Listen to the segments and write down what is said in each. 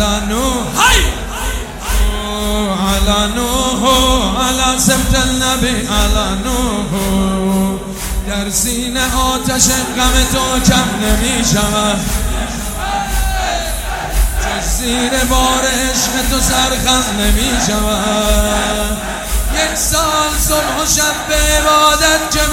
على نوح على نوح على سبت النبی على نوح در سینه آتش غم تو کم نمی شود زیر بار عشق تو سرخم نمی شود یک سال صبح و شب به عبادت که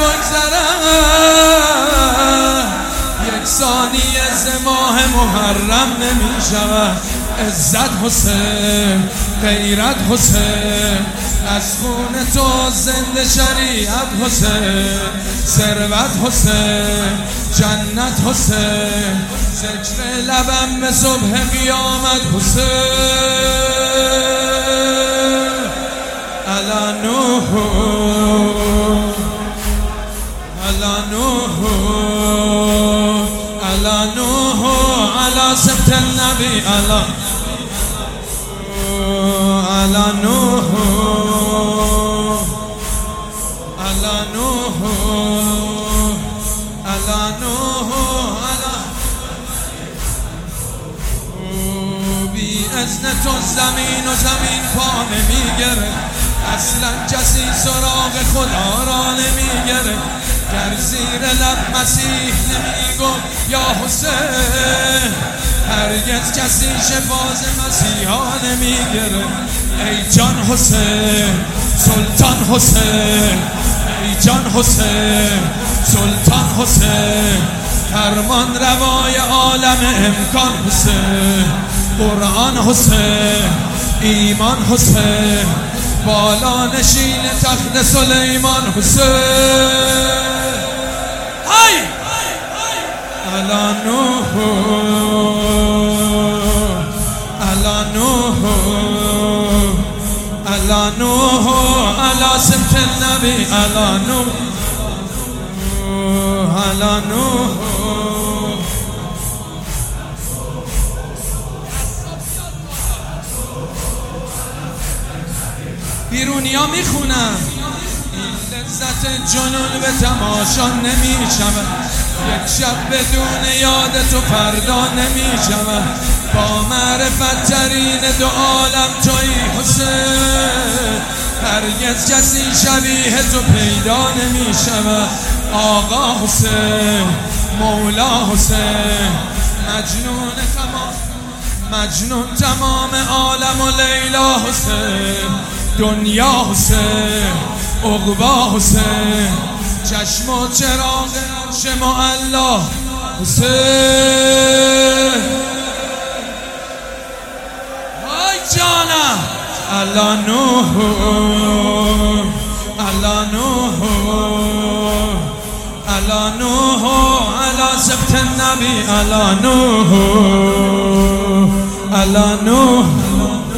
بگذرد یک ثانیه ز ماه محرم نمی شود عزت حسین غیرت حسین از خون تو زنده شریعت حسین ثروت حسین جنت حسین ذکر لبم به صبح قیامت حسین علی نوح علی نوح علی نوح علی سبت النبی علی نوح علی نوح علی نوح بی اذن تو زمین و زمین پا نمیگره اصلا کسی سراغ خدا را نمیگره در زیر لب مسیح نمیگفت یا حسین هرگز کسی شفاز مسیحا نمیگره ای جان حسین سلطان حسین ای جان حسین سلطان حسین فرمان روای عالم امکان حسین قرآن حسین ایمان حسین بالا نشین تخت سلیمان حسین علی نوح علی نوح علی نوح علی سبت النبی علی نوح علی نوح بیرونیا میخونم این لذت جنون به تماشا نمیشود یک شب بدون یاد تو فردا نمیشود با معرفت ترین دو عالم تویی حسین هرگز کسی شبیه تو پیدا نمیشود آقا حسین مولا حسین مجنون تمام عالم و لیلا حسین دنیا حسین عقبا حسین چشم و چراغ عرش معلا حسین وای جانم علی نوح علی نوح علی نوح علی سبت النبی علی نوح علی نوح